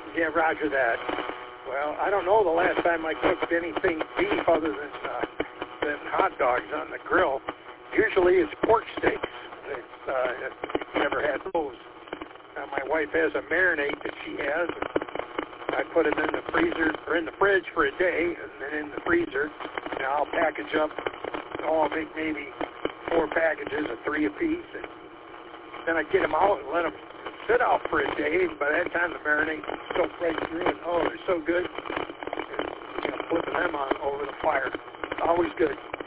Yeah, roger that. Well, I don't know the last time I cooked anything beef other than hot dogs on the grill. Usually it's pork steaks. If you never had those. My wife has a marinade that she has. I put them in the freezer or in the fridge for a day, and then in the freezer. And I'll package up. I'll make maybe 4 packages of 3 apiece, and then I get them out and let them sit out for a day. And by that time, the marinade soaks right through, and they're so good. And, flipping them on over the fire, always good.